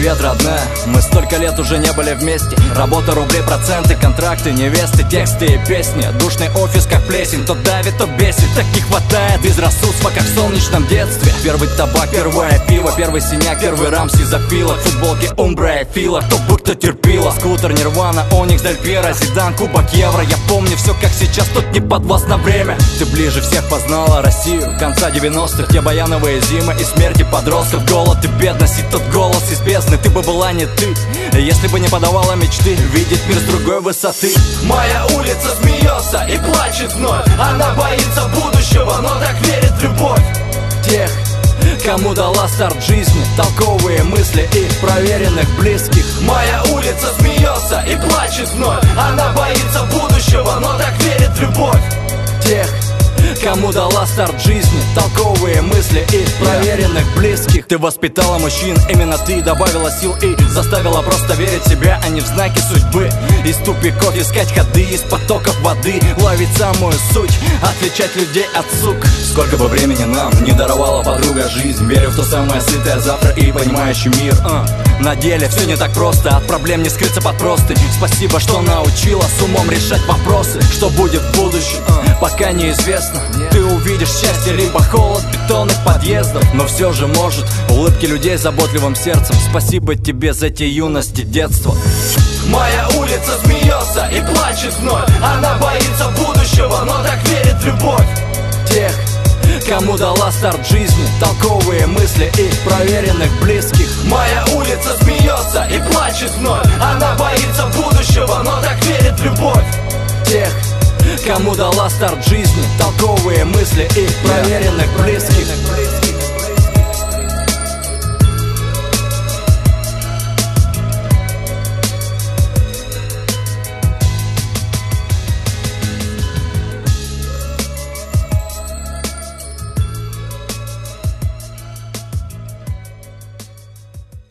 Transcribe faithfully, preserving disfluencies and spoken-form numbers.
Привет, родная, мы столько лет уже не были вместе. Работа, рубли, проценты, контракты, невесты, тексты и песни. Душный офис, как плесень, то давит, то бесит. Так не хватает безрассудства, как в солнечном детстве. Первый табак, первое пиво, первый синяк, первый рамси запила. Футболки Умбра и Фила, кто бы кто терпила. Скутер, Нирвана, Оникс, Дель Пьеро, Зидан, Кубок Евро. Я помню все как сейчас, тут не подвластно время. Ты ближе всех познала Россию конца девяностых, где баяновые зимы и смерти подростков. Голод и бедность и тот голос из бездны. Ты бы была не ты, если бы не подавала мечты видеть мир с другой высоты. Моя улица смеется и плачет вновь. Она боится будущего, но так верит в любовь тех, кому дала старт жизни, толковые мысли и проверенных близких. Моя улица смеется и плачет вновь. Она боится будущего, но так верит в любовь тех, кому дала старт жизни, толковые мысли и проверенных близких. Ты воспитала мужчин, именно ты добавила сил и заставила просто верить в себя, а не в знаки судьбы. Из тупиков искать ходы, из потоков воды ловить самую суть, отличать людей от сук. Сколько бы времени нам не даровала подруга жизнь, верю в то самое сытое завтра и понимающий мир. uh. На деле все не так просто, от проблем не скрыться под простынь. Спасибо, что научила с умом решать вопросы. Что будет в будущем, uh. пока неизвестно. Ты увидишь счастье, либо холод бетонных подъездов, но все же может улыбки людей с заботливым сердцем. Спасибо тебе за те юности, детства. Моя улица смеется и плачет вновь. Она боится будущего, но так верит в любовь тех, кому дала старт жизни, толковые мысли и проверенных близких. Моя улица смеется и плачет вновь. Она боится будущего, но так верит в любовь тех, кому дала старт жизни, толковые мысли и проверенных близких.